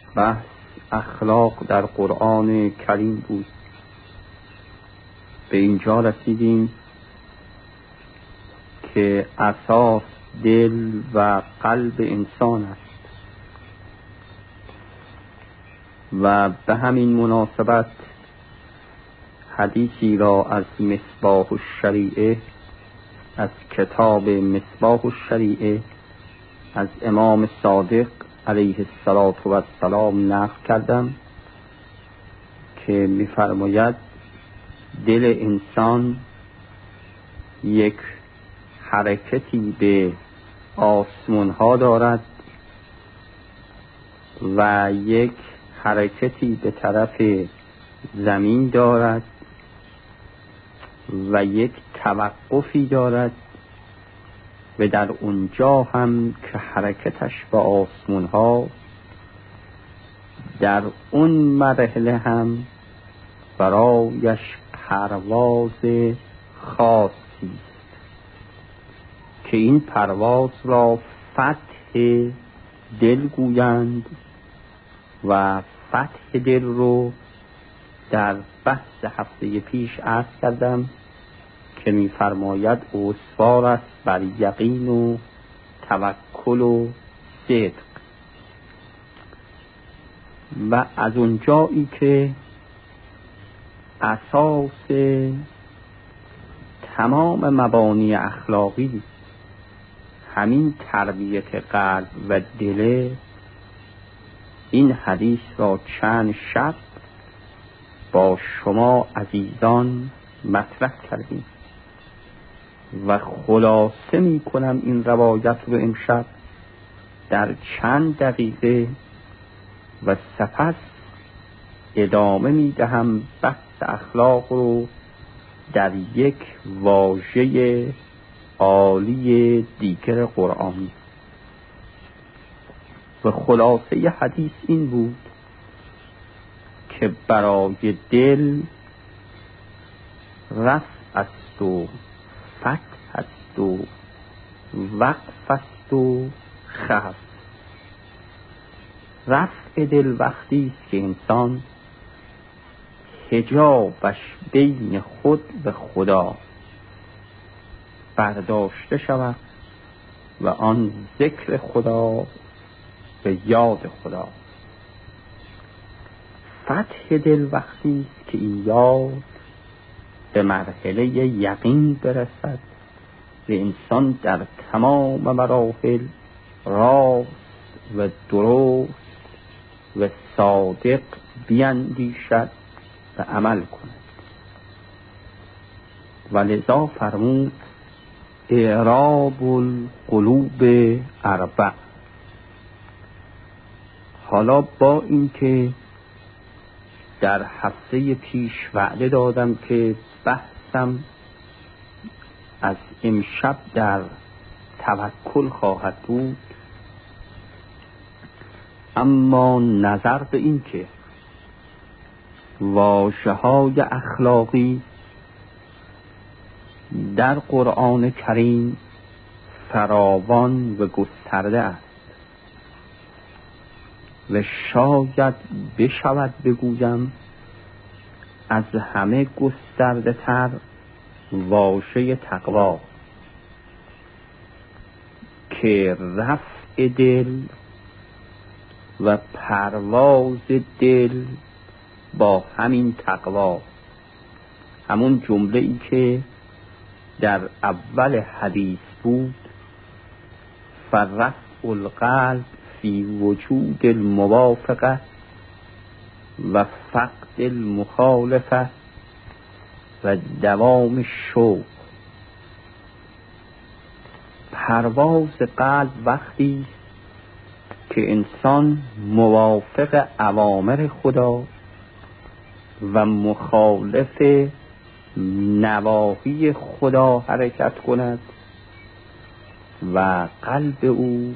بحث اخلاق در قرآن کریم بود. به اینجا رسیدیم که اساس دل و قلب انسان است و به همین مناسبت حدیثی را از مصباح الشریعه، از کتاب مصباح الشریعه از امام صادق علیه السلام نقل کردم که می‌فرماید دل انسان یک حرکتی به آسمان ها دارد و یک حرکتی به طرف زمین دارد و یک توقفی دارد و در اونجا هم که حرکتش به آسمان ها، در اون مرحله هم برایش پرواز خاصی است که این پرواز را فتح دل گویند و فتح دل رو در بحث هفته پیش عرض کردم که می‌فرماید استوار است بر یقین و توکل و صدق. و از اونجایی که اساس تمام مبانی اخلاقی همین تربیت قلب و دل، این حدیث را چند شب با شما عزیزان مطرح کردیم و خلاصه می کنم این روایت رو امشب در چند دقیقه و سپس ادامه می دهم بحث اخلاق رو در یک واژه عالی دیگر قرآنی. و خلاصه حدیث این بود که برای دل رفع است و فتح است و وقف است و خف. رفع دل وقتی است که انسان حجابش بین خود و خدا برداشته شود و آن ذکر خدا به یاد خدا. فتح دل وقتی است که این یاد به مرحله یقین برسد و انسان در تمام مراحل راست و درست و صادق بیندیشد و عمل کند. و لذا فرمود اعراب القلوب اربع. حالا با این که در هفته پیش وعده دادم که بحثم از امشب در توکل خواهد بود، اما نظر به این که واژه‌های اخلاقی در قرآن کریم فراوان و گسترده است و شاید بشود بگویم از همه گسترده تر واژه تقوا که رفع دل و پرواز دل با همین تقوا، همون جمله ای که در اول حدیث بود، فرفع القلب فی وجود الموافقه و فقد المخالفه و دوام الشوق. پرواز قلب وقتی که انسان موافق اوامر خدا و مخالف نواهی خدا حرکت کند و قلب او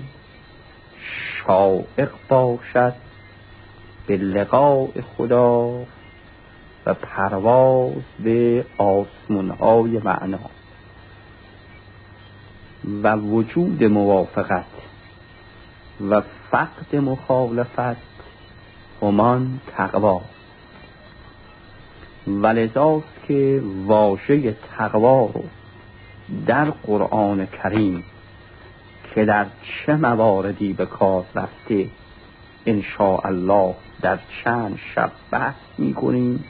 شائق باشد به لقاء خدا و پرواز به آسمان‌های معنا. و وجود موافقت و فقد مخالفت همان تقواست. ولذاست که واژه تقوا رو در قرآن کریم که در چه مواردی به کار رفته انشاءالله در چند شب بحث می‌کنیم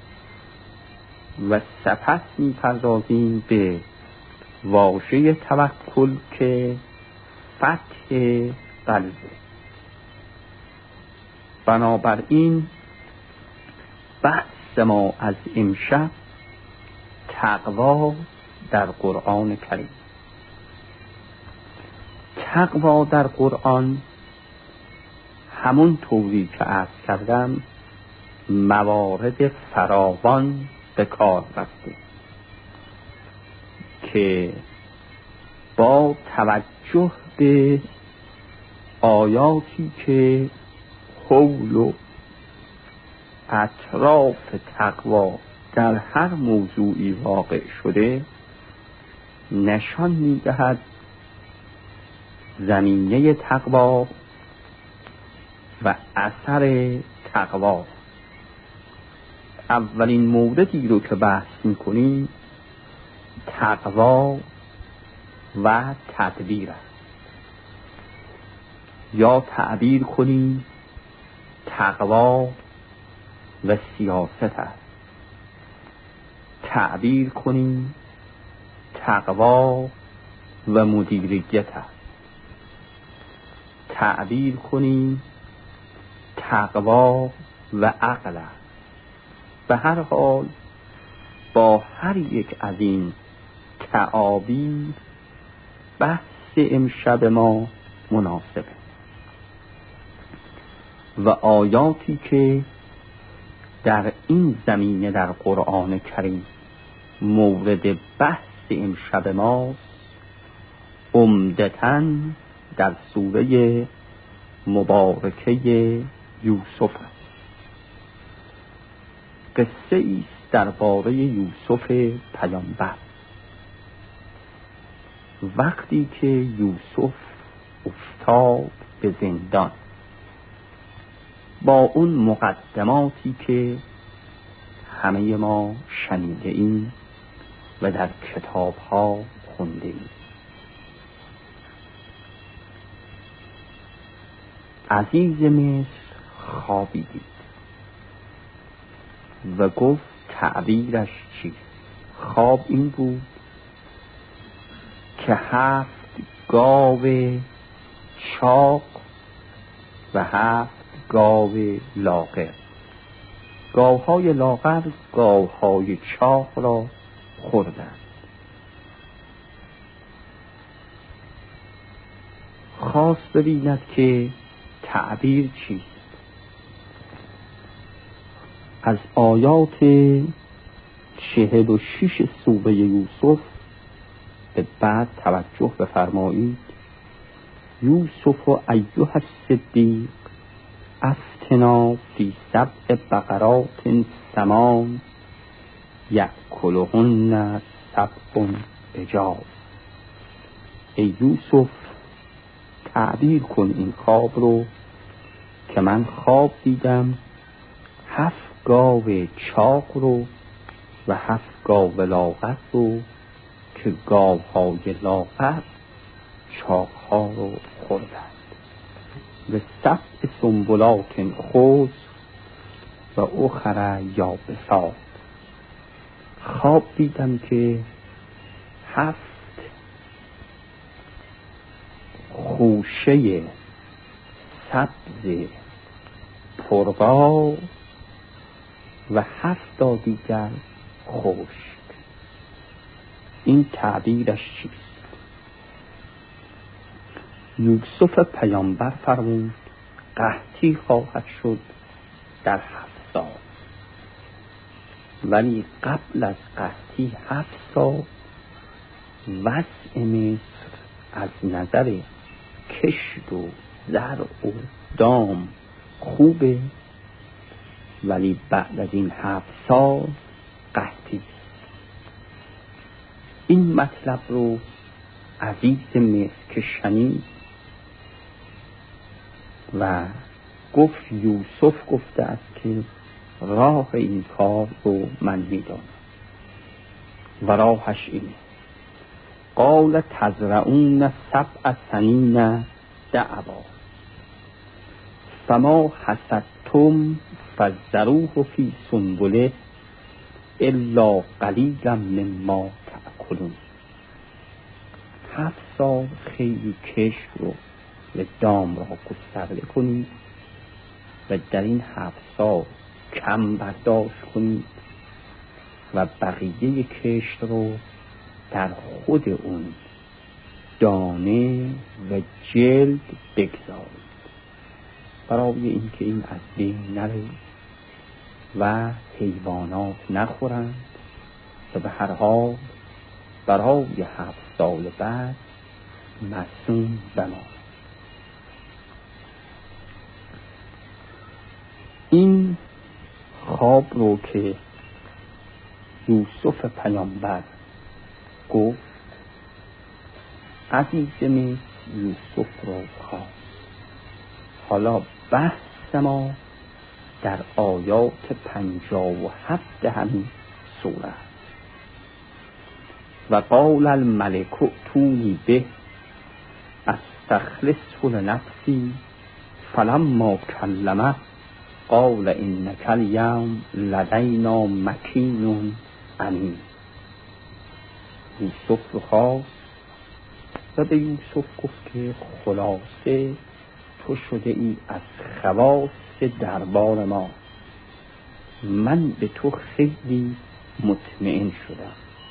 و سپس می‌پردازیم به واژه توکل که فتح قلبه. بنابراین بحث ما از امشب تقوا در قرآن کریم. تقوا در قرآن همون طوری که عرض کردم موارد فراوان به کار رفته که با توجه به آیاتی که حول و اطراف تقوا در هر موضوعی واقع شده نشان می‌دهد زمینه تقوا و اثر تقوا. اولین موردی رو که بحث می‌کنیم تقوا و تدبیر است، یا تعبیر کنیم تقوا و سیاست است، تعبیر کنیم تقوا و مدیریت است، تعبیر کنیم تقوا و عقل است. به هر حال با هر یک از این تعابیر بحث امشب ما مناسبه و آیاتی که در این زمینه در قرآن کریم مورد بحث امشب ماست عمدتاً در سوره مبارکه یوسف است. قصه ایست درباره یوسف پیامبر. وقتی که یوسف افتاد به زندان با اون مقدماتی که همه ما شنیده ایم و در کتاب ها خونده ایم، عزیز مصر خوابی دید و گفت تعبیرش چیست؟ خواب این بود که 7 گاو چاق و 7 گاو لاغر، گاوهای لاغر گاوهای چاق را خوردند. خواست ببیند که تعبیر چیست. از آیات 46 سوره یوسف به بعد توجه بفرمایید. یوسف ایها الصدیق افتنا فی 7 بقرات سمان یأکلهن 7 عجاف. ای یوسف تعبیر کن این خواب رو که من خواب دیدم 7 گاو چاق رو و 7 گاو لاغر رو که گاوهای لاغر چاقها رو خوردند و 7 سنبلات خضر و اخر یابسات. خواب دیدم که 7 خوشه سبز پربار و 7 دیگر خشک. این تعبیرش چیست؟ یوسف پیامبر فرمود قحطی خواهد شد در 7 سال، ولی قبل از قحطی 7 سال وضع مصر از نظر کشت و زرع و دام خوبه، ولی بعد از این 7 سال قحطی. این مطلب رو عزیز مصر که شنید و گفت یوسف گفته است که راه این کار رو من میدانم و راهش اینه. قال تزرعون 7 سنین دأبا فما حصدتم فذروه فی سنبله الا قلیلا مما تأکلون. 7 سال خیلی کشت رو به دام را گسترده کنید و در این 7 سال کم برداشت کنید و بقیه کشت رو در خود اون دانه و جلد بگذارید برای اینکه این از بین نره و حیوانات نخورند و به هر حال برای 7 سال بعد مصون بماند. این خواب رو که یوسف پیامبر گفت، عزیز مصر یوسف رو خواست. حالا بحث ما در آیات 57 همین سوره است. و قال الملک ائتونی به استخلصه لنفسی فلما کلمه قال انک الیوم لدینا مکین امین. یوسف رو خواست و به یوسف گفت که خلاصه تو شده ای از خواص دربار ما، من به تو خیلی مطمئن شدم.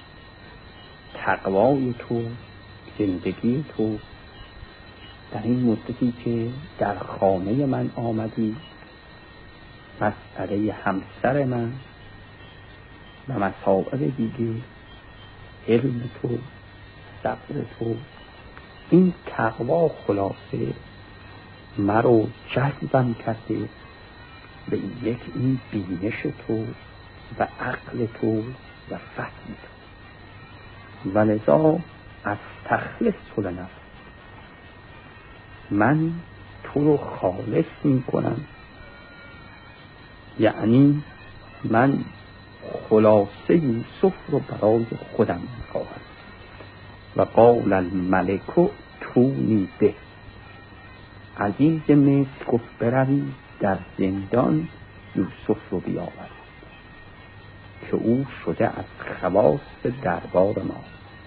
تقوای تو، زندگی تو در این مدتی که در خانه من آمدی، مسئله همسر من و مسائل دیگه، علم تو، صبر تو، این تقوا خلاصه مرا جذبم کرده به این بینش تو و عقل تو و فهم تو. و لذا استخلص لنفس، من تو رو خالص می کنم، یعنی من خلاصه یوسف رو برای خودم می خواهم. و قال الملک ائتونی به، عزیز مصر گفت بروید در زندان یوسف رو بیاورید که او شده از خواص دربار ما.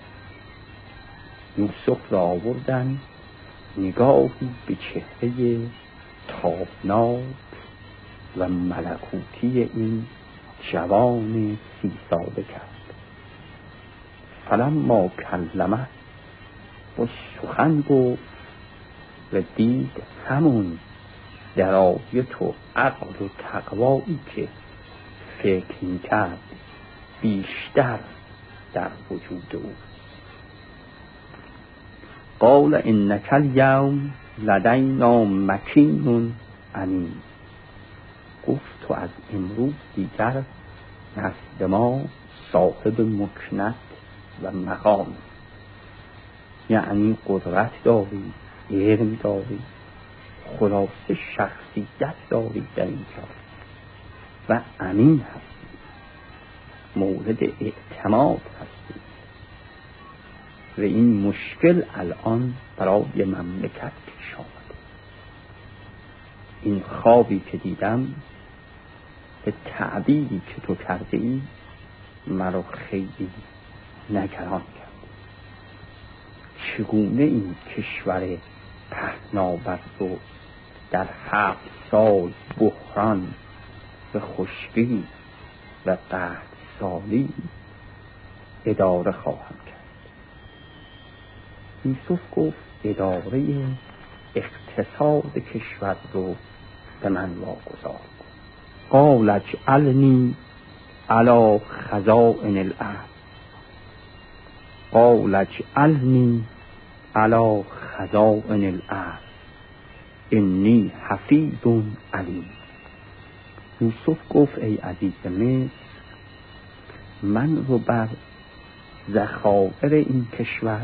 یوسف را آوردن، نگاهی به چهره تابناک و ملکوتی این جوان 30 ساله کرد. فلما کلمه، با سخن گفت و دید همون درایت و عقل و تقوایی که فکر می‌کرد بیشتر در وجود او. قال انک الیوم لدینا مکین امین. گفت تو از امروز دیگر نزد ما صاحب مکنت و مقام، یعنی قدرت داری، علم داری، خلاصه شخصیت داری در اینجا و امین هستی، مورد اعتماد هستی. و این مشکل الان برای مملکت پیش آمده. این خوابی که دیدم به تعبیری که تو کرده ای مرا خیلی نگران کرد. چگونه این کشور پهناور رو در 7 سال بحران و خشکی و قحط‌سالی اداره خواهم کرد؟ یوسف گفت اداره اقتصاد کشور رو به من واگذار. قال اجعلنی علی خزائن الارض، قال اجعلنی علی خزائن الارض انی حفیظ علیم. یوسف گفت ای عزیز مصر، من رو بر ذخایر این کشور،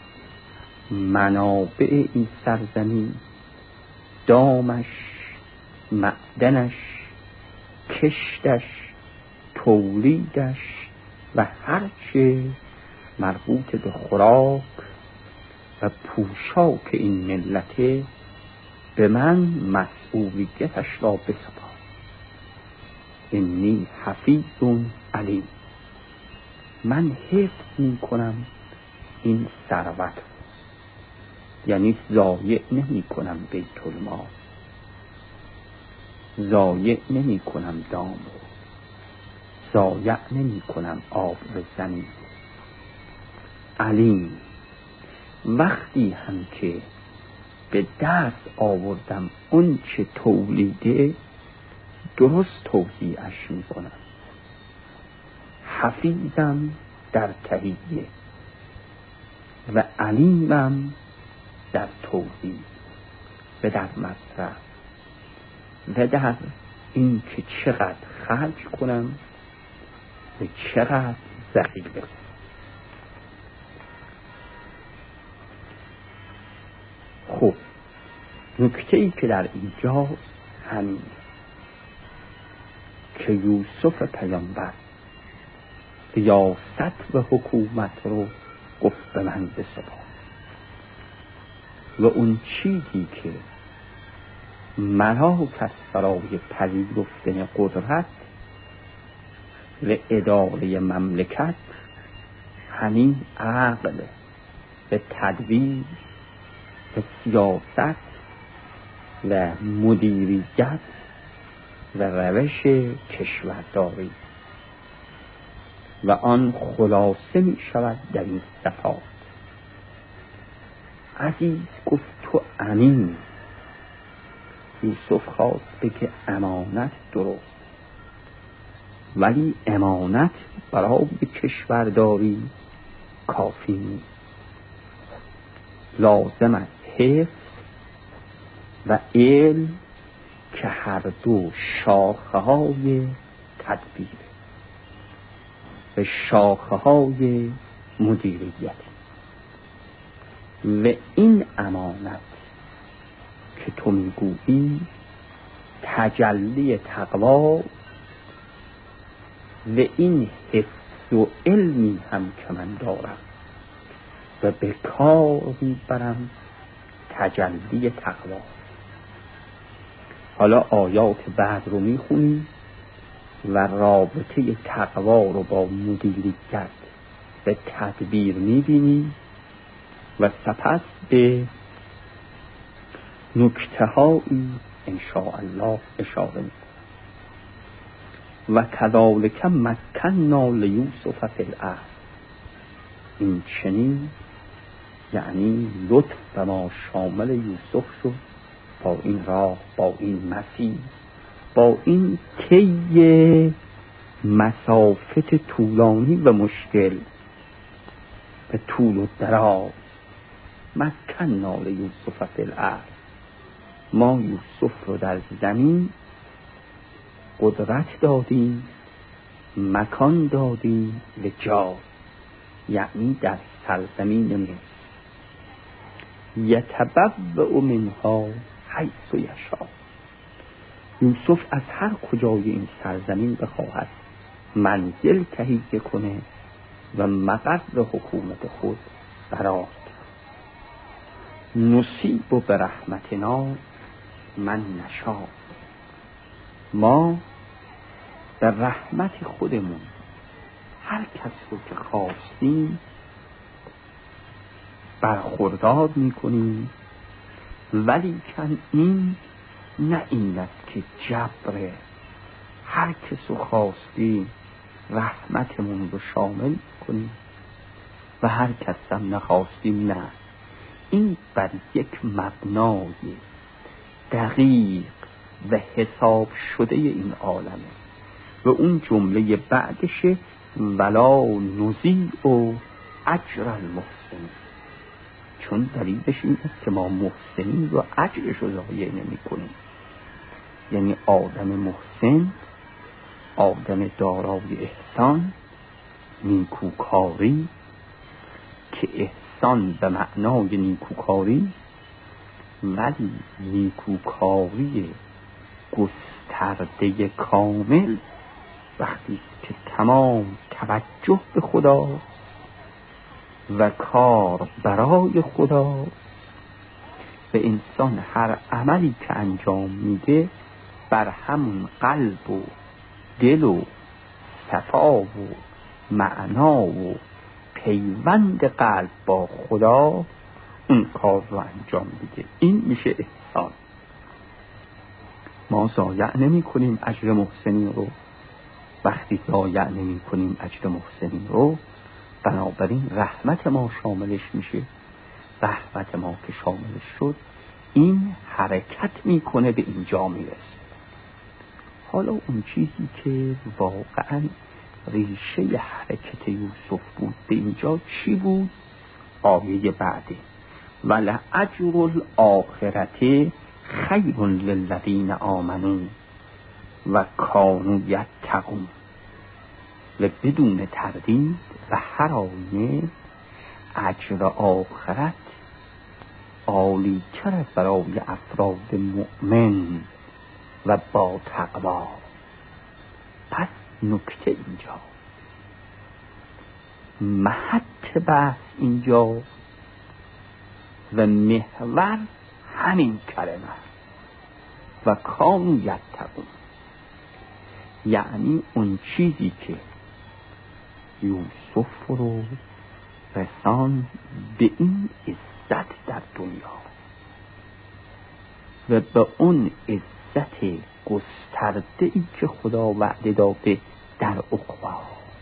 منابع این سرزمین، دامش معدنش، کشتش، تولیدش و هرچه مربوط به خوراک و پوشاک این ملت به من مسئولیتش را بسپار. انی حفیظ علیم، من حفظ می کنم این ثروت، یعنی ضایع نمی کنم بیت المال، ضایع نمی کنم دام، ضایع نمی کنم آب زمین. علیم، وقتی هم که به دست آوردم اون چه تولیده درست توزیعش می کنم. حفیظم در تهیه و علیمم در توزیع و در مصرف و در این که چقدر خرج کنم و چقدر ذخیره کنم. خب نکته‌ای که در اینجاست همین که یوسف پیامبر ریاست و حکومت رو گفت به من بسپار و اون چیزی که ملاک است برای پذیرفتن قدرت و اداره مملکت همین عقل و تدبیر و سیاست و مدیریت و روش کشورداری و آن خلاصه می شود در این صفات. عزیز گفت تو امین. یوسف خواست بگه امانت درست، ولی امانت برای کشورداری کافی نیست، لازم است حفظ و علم که هر دو شاخه های تدبیر و شاخه های مدیریت و این امانت که تو میگویی تجلی تقوا و این حفظ و علمی هم که من دارم و به کار میبرم تجلی تقوا. حالا آیات بعد رو میخونیم و رابطه تقوا رو با مدیریت و تدبیر میبینیم و سپس به نکته هایی انشاءالله اشاره میکنیم. و کذالک مکننا لیوسف فی الارض، این چنین یعنی لطف و ما شامل یوسف شد با این راه، با این مسیر، با این طی مسافت طولانی و مشکل و طول و دراز. مکننا لیوسف فی الارض، ما یوسف رو در زمین قدرت دادیم، مکان دادیم و جا، یعنی در سرزمین مصر. یتبوأ منها حیث یشاء، یوسف از هر کجای این سرزمین بخواهد منزل تهیه کنه و مقر حکومت خود قرار ده. نصیب برحمتنا من نشاء، ما در رحمت خودمون هر کس رو که خواستیم برخوردار میکنیم، ولی کن این نه این است که جبر هر کس رو خواستیم رحمتمون رو شامل کنیم و هر کس هم نخواستیم نه. این بر یک مبنای دقیق و حساب شده این عالمه و اون جمله بعدش ولا نضیع و اجر المحسنین، چون دلیلش این است که ما محسنین رو اجرش رو ضایع نمی کنیم. یعنی آدم محسن، آدم دارای احسان، نیکوکاری، که احسان به معنای نیکوکاری، ولی نیکوکاری گسترده کامل وقتی است که تمام توجه به خدا و کار برای خدا به انسان هر عملی که انجام میده بر همون قلب و دل و صفا و معنا و پیوند قلب با خدا اون کار رو انجام میده. این میشه احسان. ما ضایع نمی کنیم اجر محسنین رو. وقتی ضایع نمی کنیم اجر محسنین رو، بنابراین رحمت ما شاملش میشه. رحمت ما که شاملش شد، این حرکت میکنه به اینجا میرسه. حالا اون چیزی که واقعا ریشه حرکت یوسف بود به اینجا چی بود؟ آیه بعده ولأجر الآخرة خیر للذین آمنوا و کانوا یتقون. و بدون تردید و هر آینه اجر آخرت عالی تر است برای افراد مؤمن و با تقوا. پس نکته اینجا، محط بحث اینجا و محور همین کلمه و کانوا یتقون، یعنی اون چیزی که یوسف رو رسان به این عزت در دنیا و به اون عزت گسترده ای که خدا وعده داده در عقبی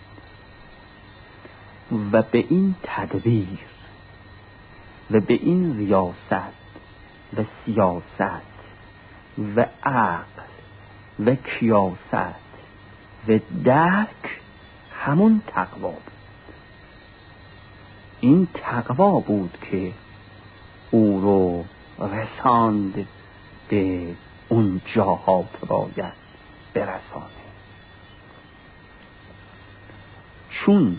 و به این تدبیر و به این ریاست و سیاست و عقل و کیاست و درک همون تقوا بود. این تقوا بود که او رو رساند به اون جاها که باید برسانه. چون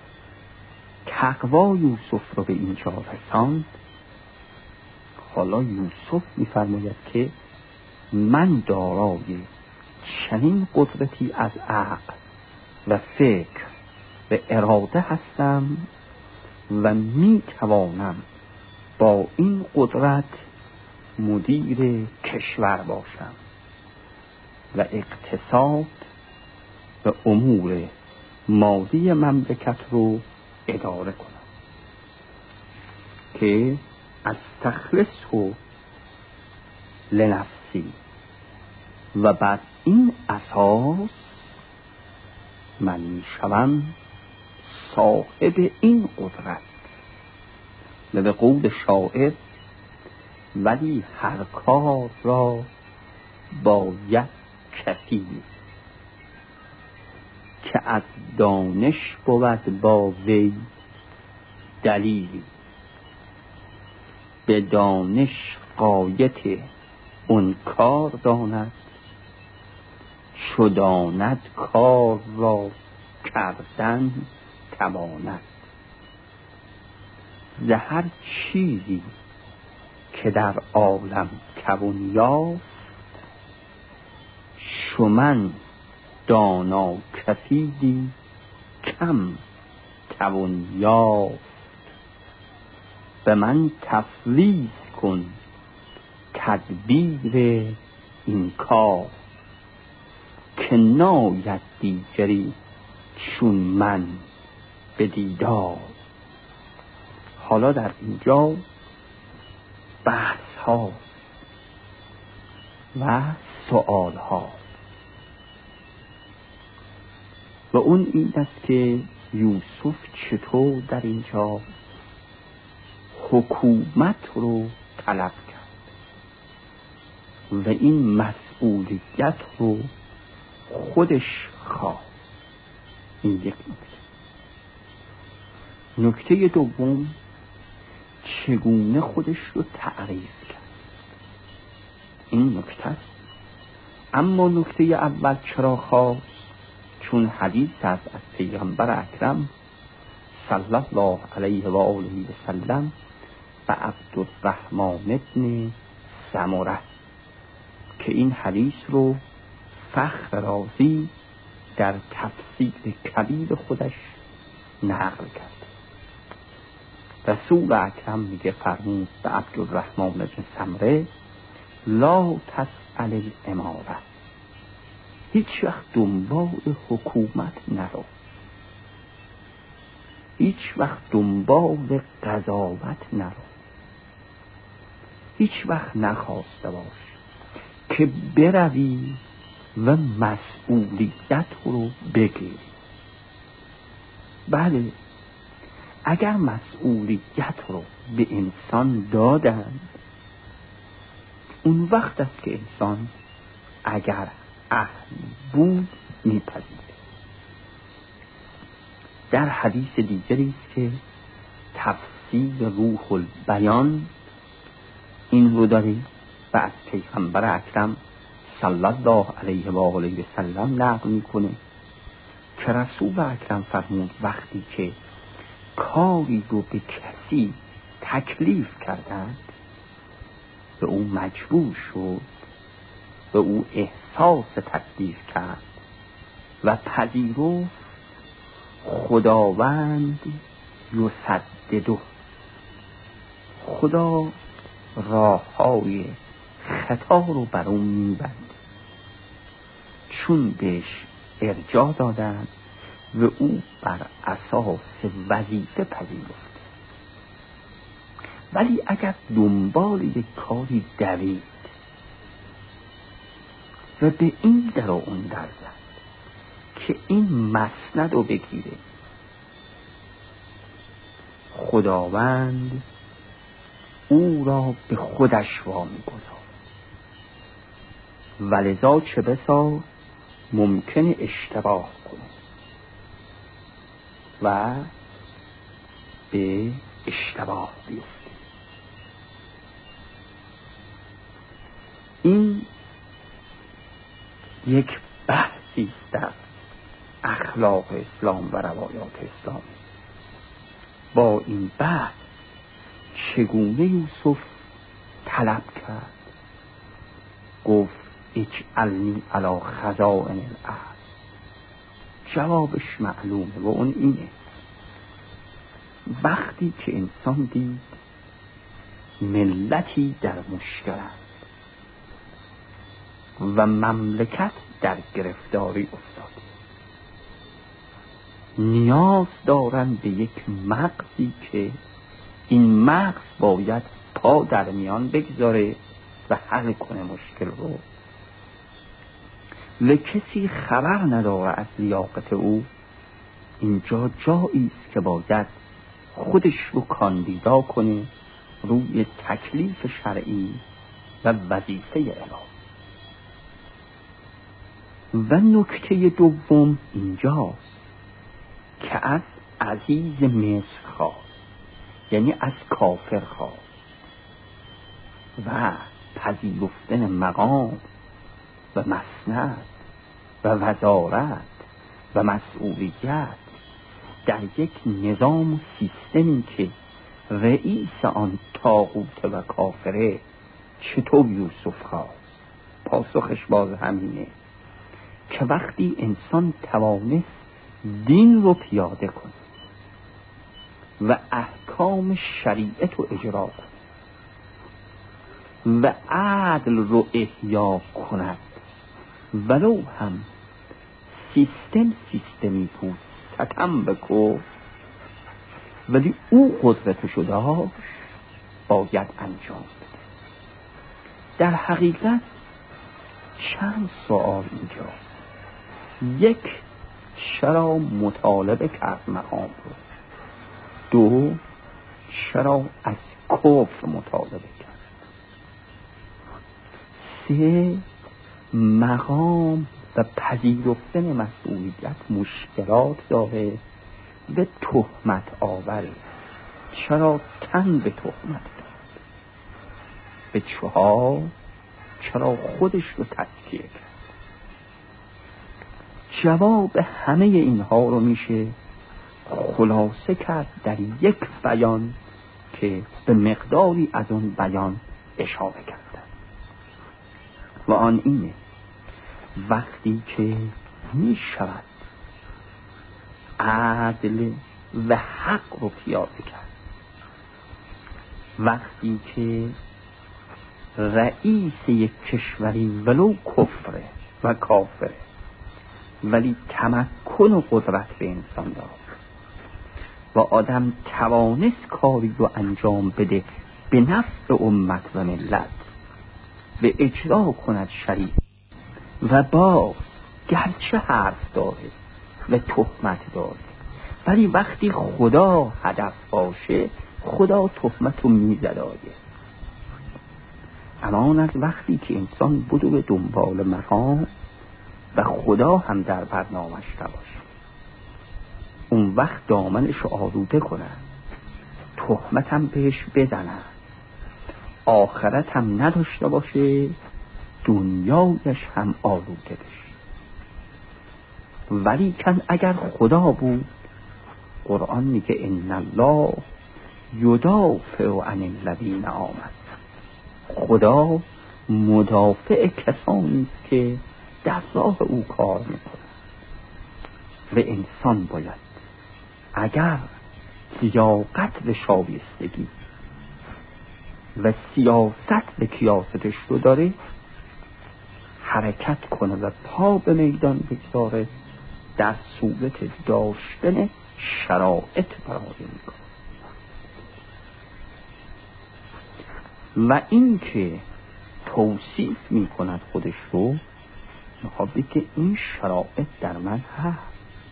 تقوا یوسف رو به اینجا رساند، حالا یوسف می‌فرماید که من دارای چنین قدرتی از عقل و فکر و اراده هستم و میتوانم با این قدرت مدیر کشور باشم و اقتصاد و امور مادی مملکت رو اداره کنم که استخلصه لنفسی و بر این اساس من میشوم صاحب این قدرت. و به قول شاعر ولی هر کار را باید کفی که از دانش بود با وی دلیلی، به دانش غایت اون کار داند چو داند کار را کردن تواند. ز هر چیزی که در عالم توان یافت چو من دانا کفیدی کم توان یافت. به من تفویض کن تدبیر این کار که ناید دیگری چون من به دیدار. حالا در اینجا بحث ها و سؤال ها و اون این است که یوسف چطور در اینجا حکومت رو طلب کرد و این مسئولیت رو خودش خواست. این یک نکته. نکته دوم، چگونه خودش رو تعریف کرد. این نکته است. اما نکته اول چرا خواست؟ چون حدیث است از پیغمبر اکرم صلی الله علیه و آله و سلم و عبدالرحمن ابن سمره که این حدیث رو فخر رازی در تفسیر کبیر خودش نقل کرد. رسول اکرم میگه فرمود به عبدالرحمن بن سمره لا تسأل الاماره، هیچ وقت دنبال حکومت نرو، هیچ وقت دنبال قضاوت نرو، هیچ وقت نخواسته باش که بروی و مسئولیت رو بگیری. بله، اگر مسئولیت رو به انسان دادن، اون وقت است که انسان اگر اهل بود میپذیره. در حدیث دیگری است که تفسیر روح البیان این رو داریم و از پیغمبر اکرم صلی الله علیه و آله و سلم نقل میکنه که رسول اکرم فرمود وقتی که کاری رو به کسی تکلیف کردند، به او مجبور شد، به او احساس تکلیف کرد و پذیرفت، خداوند یسدده، خدا راههای خطا رو بر اون میبند، چون بهش ارجاع دادن و او بر اساس وظیفه پذیرفت. ولی اگر دنبال یک کاری دوید و به این در و اون در زد که این مسند رو بگیره، خداوند او را به خودش وامی گذارد، ولذا چه بسا ممکنه اشتباه کنه و به اشتباه بیفته. این یک بحثی است در اخلاق اسلام و روایات اسلام. با این بحث چگونه یوسف طلب کرد، گفت اجعلنی علی خزائن الارض، جوابش معلومه و اون اینه وقتی که انسان دید ملتی در مشکل است و مملکت در گرفتاری افتاده، نیاز دارن به یک مغزی که این مغز باید پا در میان بگذاره و حل کنه مشکل رو، و کسی خبر نداره از لیاقت او. اینجا جایی است که باید خودش رو کاندیدا کنه روی تکلیف شرعی و وظیفه الهی. و نکته دوم اینجاست که از عزیز مصر خواست، یعنی از کافر خواست و پذیرفتن مقام و مسند و وزارت و مسئولیت در یک نظام و سیستمی که رئیس آن طاغوت و کافره چطور یوسف خواست؟ پاسخش باز همینه که وقتی انسان توانست دین رو پیاده کنه و احکام شریعت رو اجرا کنه و عدل رو احیا کند، ولو هم سیستمی بود ستم بکن، ولی او قدرتشو داشت، باید انجام بده. در حقیقت چند سوال اینجاست. یک، چرا مطالبه کرد مقام رو؟ دو، چرا از کفر مطالبه کرد؟ سه، مقام و پذیرفتن مسئولیت مشکلات داره و تهمت آوره، چرا تن به تهمت داد؟ به چهار، چرا خودش رو تزکیه کرد؟ جواب همه اینها رو میشه خلاصه کرد در یک بیان که به مقداری از اون بیان اشاره کردم. و آن اینه وقتی که می شود عدل و حق رو پیاده کرد، وقتی که رئیس یک کشوری ولو کفره و کافره ولی تمکن و قدرت به انسان داد و آدم توانست کاری رو انجام بده به نفع امت و ملت، به اجرا کند شریعت و باز گرچه حرف داره و تهمت داره ولی وقتی خدا هدف باشه خدا تهمت رو میزد آگه. اما از وقتی که انسان بدو به دنبال مقام و خدا هم در برنامه‌اش نباشه، اون وقت دامنش رو آلوده کنن، تهمت هم بهش بزنن، آخرت هم نداشته باشه، دنیایش هم آلوده بشه. ولی کن اگر خدا بود، قرآن میگه ان الله یدافع عن الذین آمنوا، خدا مدافع کسانی که در راه او کار میکنن. و انسان باید اگر لیاقت و شایستگی و سیاست و کیاستش رو داره حرکت کنه و پا به میدان بگذاره در صورت داشتن شرایط برای این کار. و این که توصیف می کند خودش رو میخواد که این شرایط در من هست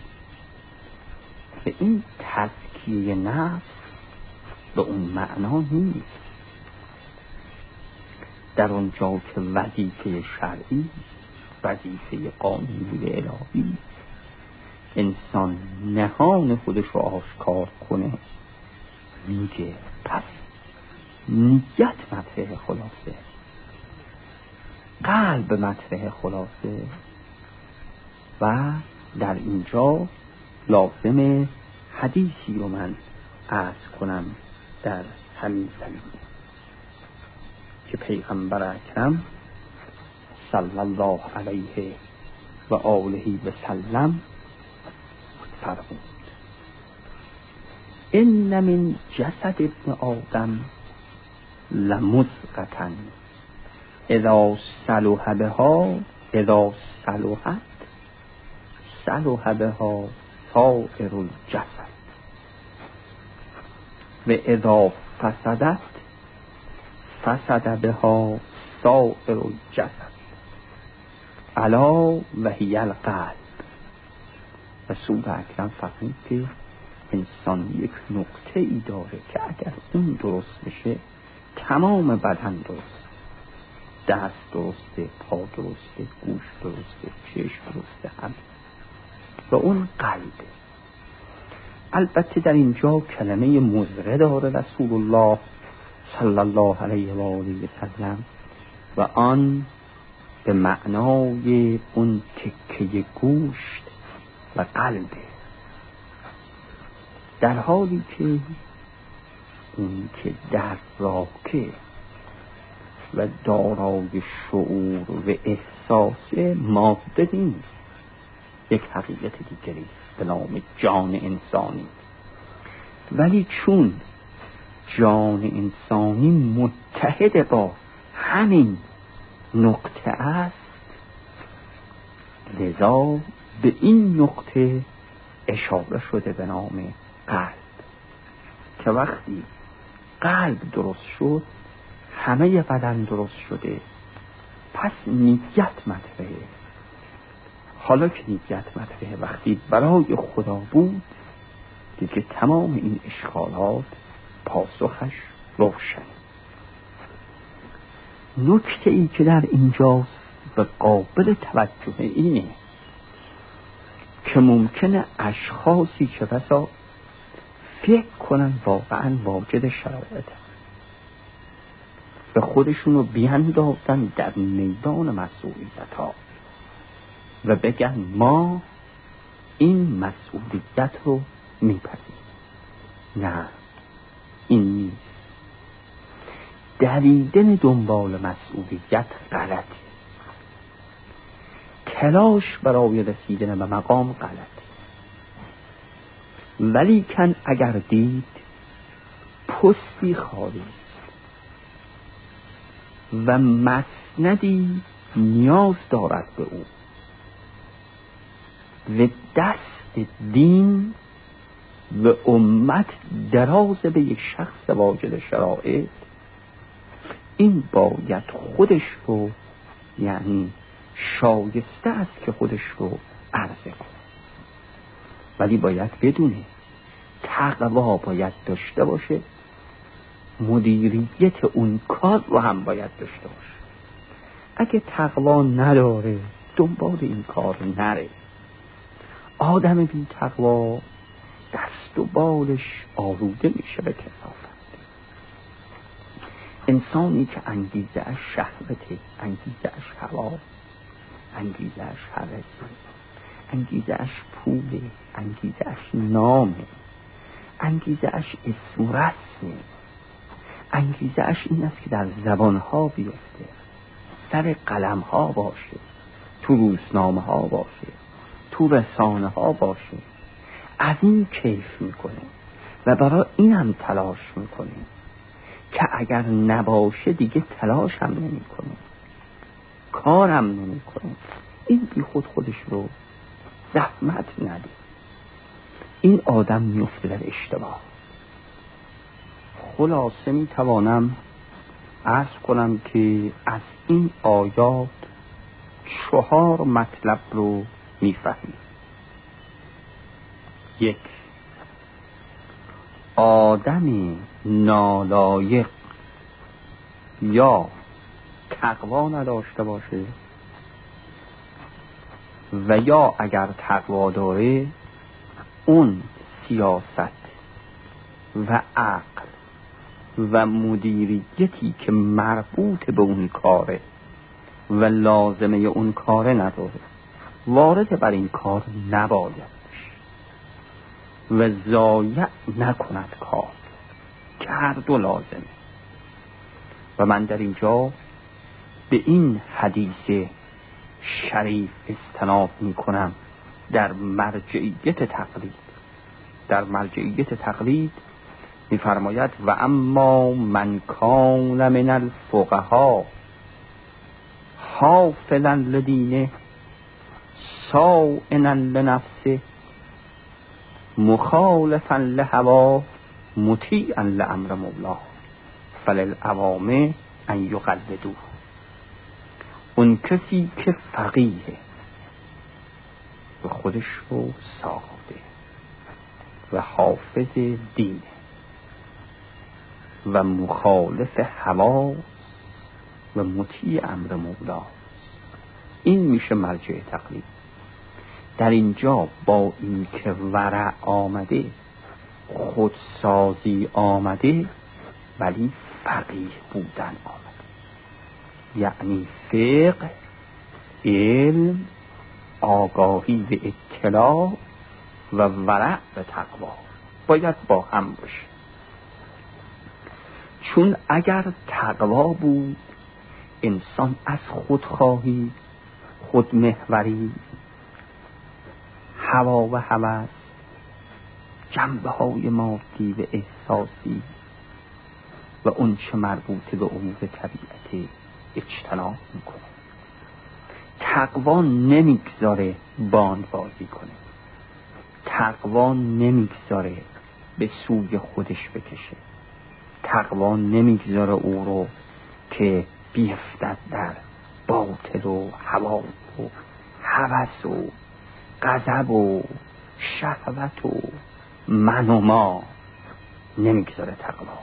و این تزکیه نفس به اون معنا نیست. در اونجا که وظیفه شرعی، وظیفه قانونی الهی انسان نهان خودش رو آشکار کنه، میگه پس نیت مطرح خلاصه، قلب مطرح خلاصه. و در اینجا لازم حدیثی رو من عرض کنم در همین زمینه که پیغمبر اکرم صلی الله علیه و آله و سلم فرمود ان من جسد ابن آدم لمضغة اذا صلح بها اذا صلحت صلح بها سائر الجسد و اذا فسدت فسد بها سائر الجسد الا و هی القلب. رسول اکرم فرمود که انسان یک نقطه ای داره که اگر اون درست بشه تمام بدن درست، دست درسته، پا درسته، گوش درسته، چشم درسته، هم و اون قلبه. البته در اینجا کلمه مضغه داره رسول الله صلی الله علیه و آله و سلم و آن به معنای اون تکه گوشت و قلبه، در حالی که اون که در راکه و دارای شعور و احساس ماده نیست، یک حقیقت دیگری به نام جان انسانی. ولی چون جان انسانی متحد با همین نقطه است، لذا به این نقطه اشاره شده به نام قلب، که وقتی قلب درست شد همه بدن درست شده. پس نیت مطرحه. حالا که نیت مطرحه وقتی برای خدا بود دیگه تمام این اشکالات پاسخش روشن. نکته ای که در اینجاست و قابل توجه اینه که ممکنه اشخاصی که بسا فکر کنن واقعا واجد شرایط به خودشونو بیاندازن در میدان مسئولیت ها و بگن ما این مسئولیت رو میپذیریم. نه، این نیست. دویدن دنبال مسئولیت غلطه. تلاش برای رسیدن به مقام غلط. ولی کن اگر دید پستی خالی و مسندی نیاز دارد به او و دست دین و امت دراز به یک شخص واجد شرایط، این باید خودش رو، یعنی شایسته است که خودش رو عرضه کنه. ولی باید بدونه تقوا باید داشته باشه، مدیریت اون کار رو هم باید داشته باشه. اگه تقوا نداره دنبال این کار نره. آدم بی تقوا دست و بالش آلوده میشه به کثافت. انسانی که انگیزه اش شهوته، انگیزه اش هوا، انگیزه اش هوسه، انگیزه اش پوله، انگیزه اش نامه، انگیزه اش اسم و رسمه، انگیزه اش این است که در زبانها بیفته، سر قلم ها باشه، تو روزنامه ها باشه، تو رسانه ها باشه. از این کیف میکنه و برای این هم تلاش میکنه که اگر نباشه دیگه تلاش هم نمیکنه، کارم نمیکنه. این بی خودش رو زحمت نده. این آدم میفته در اشتباه. خلاصه میتوانم عرض کنم که از این آیات 4 مطلب رو میفهمیم. 1. آدم نالایق یا تقوا نداشته باشه و یا اگر تقوا داره اون سیاست و عقل و مدیریتی که مربوط به اون کاره و لازمه اون کاره نداره، وارد بر این کار نباید و ضایع نکند کار که هر دو لازمه. و من در اینجا به این حدیث شریف استناد می کنم در مرجعیت تقلید. در مرجعیت تقلید می فرماید و اما من کان من الفقها حافلا لدینه صائنا لنفسه مخالفا لهوا مطیعا لامر مولاه فللعوام ان یقلدوه. اون کسی که فقیه و خودش رو ساخته و حافظ دینه و مخالف هوا و مطیع امر مولا، این میشه مرجع تقلید. در اینجا با این که ورع آمده، خودسازی آمده، ولی فقیه بودن آمده. یعنی فقه، علم، آگاهی و اطلاع و ورع و تقوا باید با هم باشه. چون اگر تقوا بود انسان از خودخواهی، خودمحوری، هوا و هوس، جنبه های مادی و احساسی و اون چه مربوط به امور طبیعت اجتناب میکنه. تقوا نمیگذاره باند بازی کنه، تقوا نمیگذاره به سوی خودش بکشه، تقوا نمیگذاره او رو که بیفتد در باطل و هوا و هوس و غضب و شهوت و من و ما، نمیگذاره تقوا.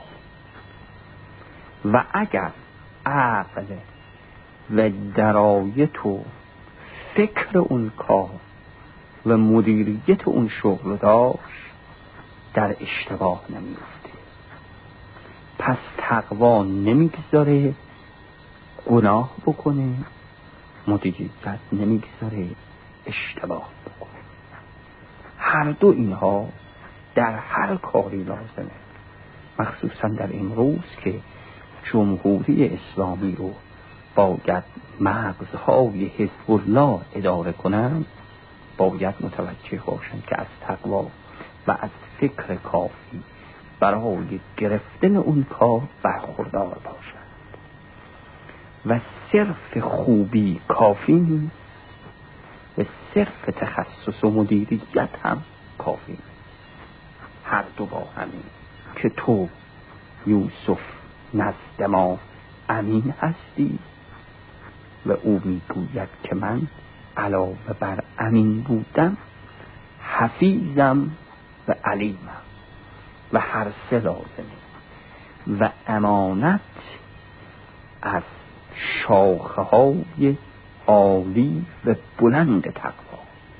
و اگر عقل و درایت و فکر اون کار و مدیریت اون شغل داشت در اشتباه نمیفته. پس تقوا نمیگذاره گناه بکنه، مدیریت نمیگذاره اشتباه بکنه. هر دو اینها در هر کاری لازمه، مخصوصا در امروز که جمهوری اسلامی رو باید مغزهای حزب الله اداره کنند، باید متوجه باشند که از تقوا و از فکر کافی برای گرفتن اون کار برخوردار باشند. و صرف خوبی کافی نیست و صرف تخصص و مدیریت هم کافی نیست. هر دو با همین که تو یوسف نزد ما امین هستی و او میگوید که من علاوه بر امین بودم حفیظم و علیمم و هر سه لازمه. و امانت از شاخه های عالی و بلند تقوا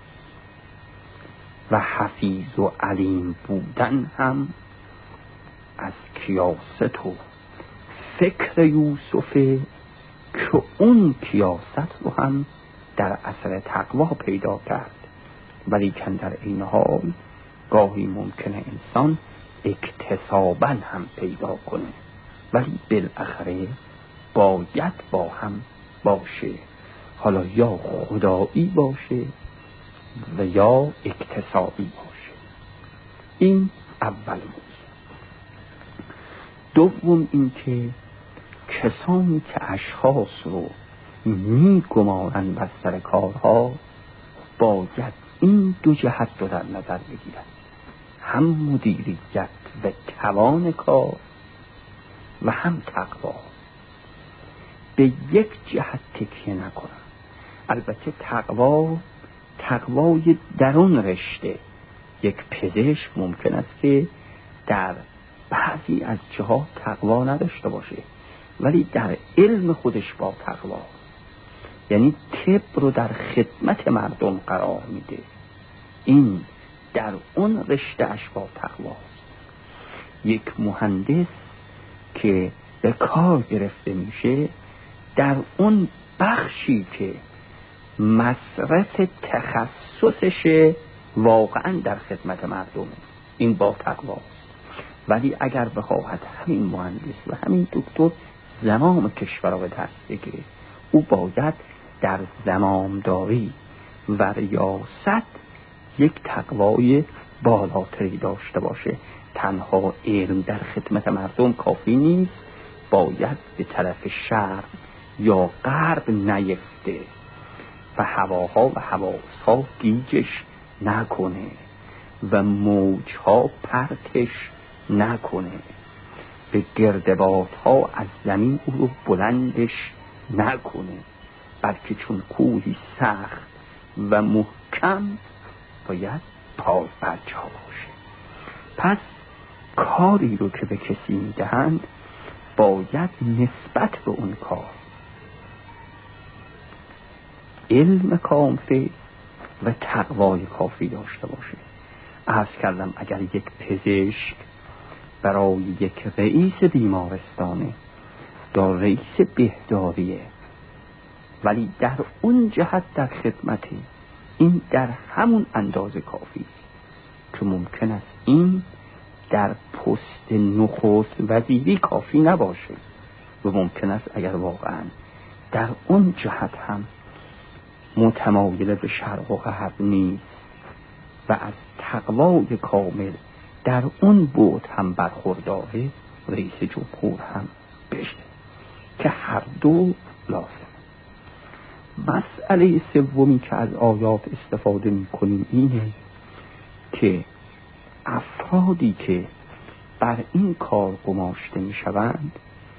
و حفیظ و علیم بودن هم از کیاست و فکر یوسفه که اون کیاست رو هم در اثر تقوا پیدا کرد. ولی کن در این حال گاهی ممکنه انسان اکتساباً هم پیدا کنه، ولی بالاخره باید با هم باشه، حالا یا خدایی باشه و یا اکتسابی باشه. این اول موضوع. دوم این که کسانی که اشخاص رو می گمارن بر سر کارها باید این دو جهت رو در نظر بگیرن، هم مدیریت و توان کار و هم تقوا. به یک جهت تکیه نکنن. البته تقوای درون رشته، یک پزشک ممکن است که در بعضی از جهات تقوا نداشته باشه ولی در علم خودش با تقواست، یعنی طب رو در خدمت مردم قرار میده، این در اون رشته اش با تقواست. یک مهندس که به کار گرفته میشه در اون بخشی که مصرف تخصصش واقعا در خدمت مردمه، این با تقواست. ولی اگر بخواهد همین مهندس و همین دکتر زمام کشور را به دست بگیره، او باید در زمامداری و ریاست یک تقوای بالاتری داشته باشه. تنها علم در خدمت مردم کافی نیست، باید به طرف شرق یا غرب نیفته و هواها و حواسها گیجش نکنه و موجها پرتش نکنه، به گردبادها از زمین او رو بلندش نکنه، بلکه چون کوهی سخت و محکم باید پای برجا باشه. پس کاری رو که به کسی میدهند باید نسبت به اون کار علم کافی و تقوای کافی داشته باشه. عرض کردم اگر یک پزشک برای یک رئیس بیمارستانه یا رئیس بهداریه ولی در اون جهت در خدمتی، این در همون اندازه کافی است که ممکن است این در پست نخست وزیری کافی نباشه و ممکن است اگر واقعا در اون جهت هم متمایل به شرق و غرب نیست و از تقوای کامل در اون بعد هم برخورداره، رئیس جمهور هم بشه که هر دو لازم. مسئله سومی که از آیات استفاده می‌کنیم اینه که افرادی که بر این کار گماشته می‌شوند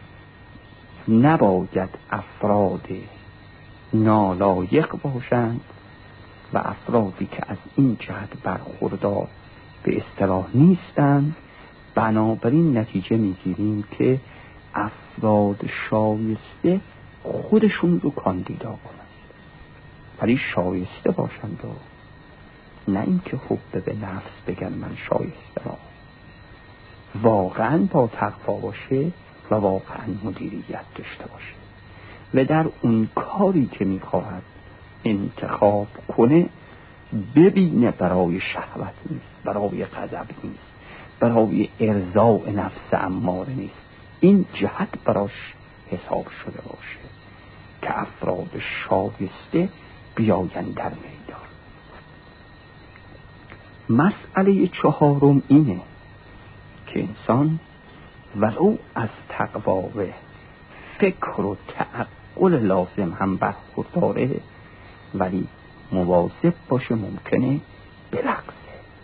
نباید افراد نالایق باشند و افرادی که از این جهت برخوردار به اصطلاح نیستند. بنابراین نتیجه میگیریم که افراد شایسته خودشون رو کاندیدا کنند، ولی شایسته باشند و نه اینکه حب به نفس بگن من شایسته را، واقعا با تقوا باشه و واقعا مدیریت داشته باشه و در اون کاری که میخواهد انتخاب کنه ببینه برای شهوت نیست، برای غضب نیست، برای ارضاء نفس اماره نیست، این جهت براش حساب شده باشه. که افراد شایسته بیایند در میدان. مسئله چهارم اینه که انسان ولو از تقوا و فکر و تعقل لازم هم برخورداره، ولی مواظب باشه ممکنه بلغزه،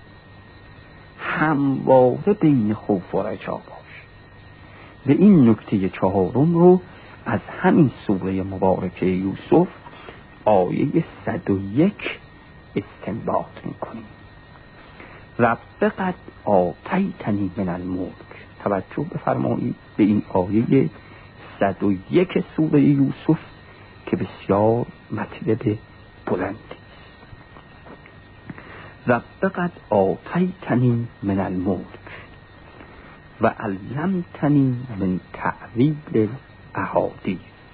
همواره بین خوف و رجا باشه. و این نکته چهارم رو از همین سوره مبارکه یوسف آیه 101 استنباط میکنیم. رب قد آتیتنی من الملک. توجه بفرمایید به این آیه 101 سوره یوسف که بسیار مطلب بلندی است. رب قد آتیتنی من الملک و علمتنی من تعویل الاحادیث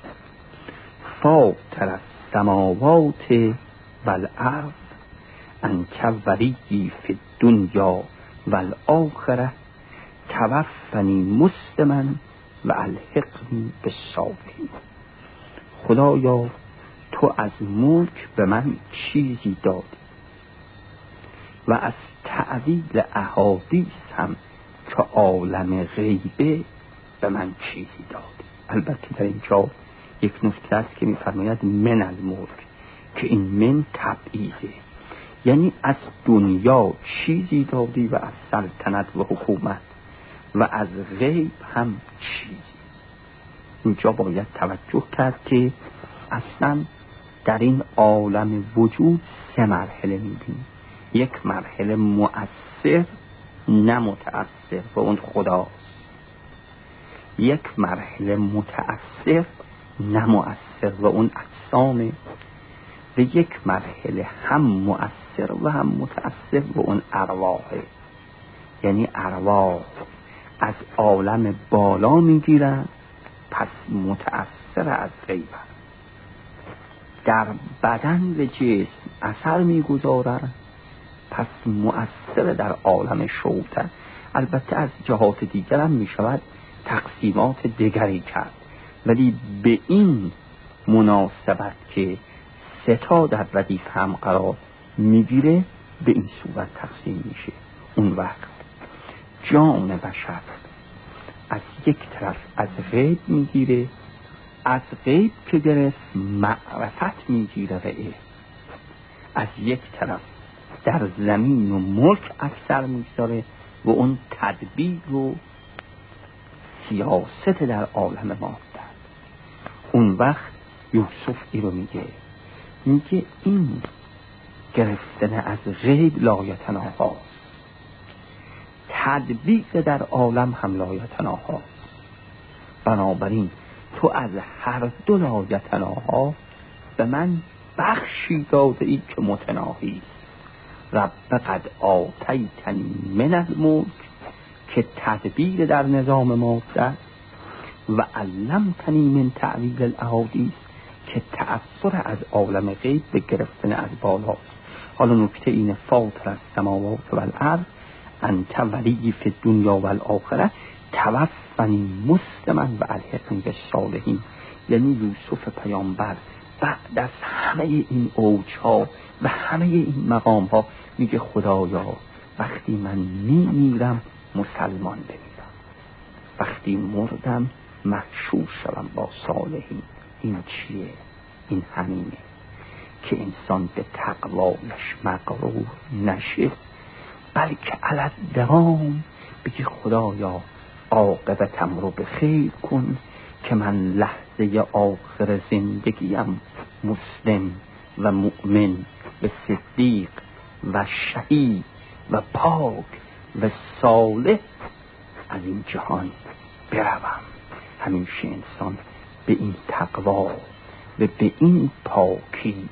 فاطر السماوات والارض انت ولی فی الدنیا والآخرة توفنی مسلما و الحقنی بالصالحین. خدایا تو از ملک به من چیزی دادی و از تعویل احادیث هم که عالم غیبه به من چیزی دادی. البته در اینجا یک نکته است که می‌فرماید من الملک، که این من تبعیضه، یعنی از دنیا چیزی دادی و از سلطنت و حکومت و از غیب هم چیزی. اینجا باید توجه کرد که اصلا در این عالم وجود 3 مرحله می‌بینیم. یک مرحله مؤثر نه متأثر و اون خداست. یک مرحله متأثر نه مؤثر و اون اجسامه. و یک مرحله هم مؤثر و هم متأثر و اون ارواحه، یعنی ارواح از عالم بالا میگیرن پس متأثر از غیب، در بدن و جسم اثر میگذارن پس مؤثر در عالم شهوده. البته از جهات دیگر هم میشود تقسیمات دیگری کرد، ولی به این مناسبت که 3 تا در ردیف هم قرار میگیره به این صورت تقسیم میشه. اون وقت جان بشر از یک طرف از غیب میگیره، از غیب که گرفت معرفت میگیره و از یک طرف در زمین و ملک اکثر میگذاره و اون تدبیر و سیاست در عالم ماده. اون وقت یوسف ای رو میگه این گرفتن از غیب لایتناهاست، تدبیر در عالم هم لایتناهاست. بنابراین تو از هر دو لایتناها به من بخشی داده ای که متناهی است. رب قد آتیتنی من الملک که تدبیر در نظام ماده، و علمتنی من تعویل الاحادیث که تأثیر از عالم غیب به گرفتن از بالاست. حالا نکته اینه فاطر السماوات والارض انت ولی فی الدنیا والآخرة توفنی مسلما و الحقنی بالصالحین. یعنی یوسف پیامبر بعد از همه این اوجها و همه این مقامها میگه خدایا وقتی من میمیرم مسلمان بمیرم، وقتی مردم محشور شدم با صالحین. این چیه؟ این همینه که انسان به تقوایش مغرور نشه، بلکه علی الدوام بگی خدایا عاقبتم رو به خیر کن که من لحظه آخر زندگیم مسلم و مؤمن و صدیق و شهید و پاک و صالح از این جهان بروم. همیشه انسان به این تقوا و به این پاکی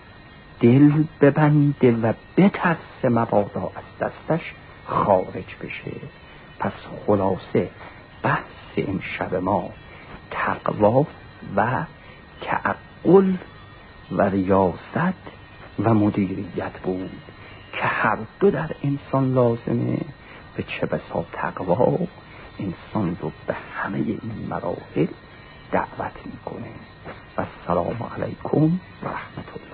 دل ببنده و بترس مبادا از دستش خارج بشه. پس خلاصه بحث امشب ما تقوا و تعقل و ریاست و مدیریت بود که هر دو در انسان لازمه. به چه بسا تقوا انسان رو به همه این مراحل دعوت میکنه. و السلام علیکم و رحمت الله.